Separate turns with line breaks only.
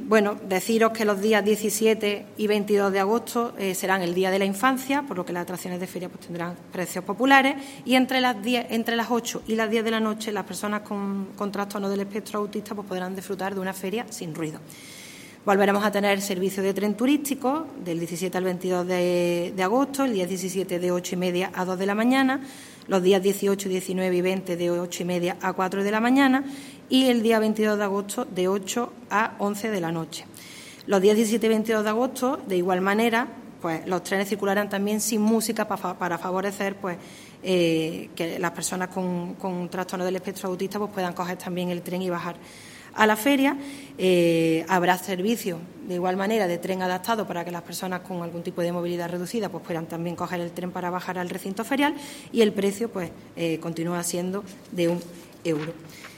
Bueno, deciros que los días 17 y 22 de agosto serán el Día de la Infancia, por lo que las atracciones de feria pues tendrán precios populares, y entre las 8 y las 10 de la noche las personas con trastorno del espectro autista pues podrán disfrutar de una feria sin ruido. Volveremos a tener servicio de tren turístico del 17 al 22 de agosto, el día 17 de 8:30 a 2 de la mañana, los días 18, 19 y 20 de 8:30 a 4 de la mañana y el día 22 de agosto de 8 a 11 de la noche. Los días 17 y 22 de agosto, de igual manera, pues los trenes circularán también sin música para favorecer pues que las personas con trastorno del espectro autista pues puedan coger también el tren y bajar a la feria. Habrá servicios de igual manera de tren adaptado para que las personas con algún tipo de movilidad reducida pues puedan también coger el tren para bajar al recinto ferial, y el precio pues continúa siendo de 1 euro.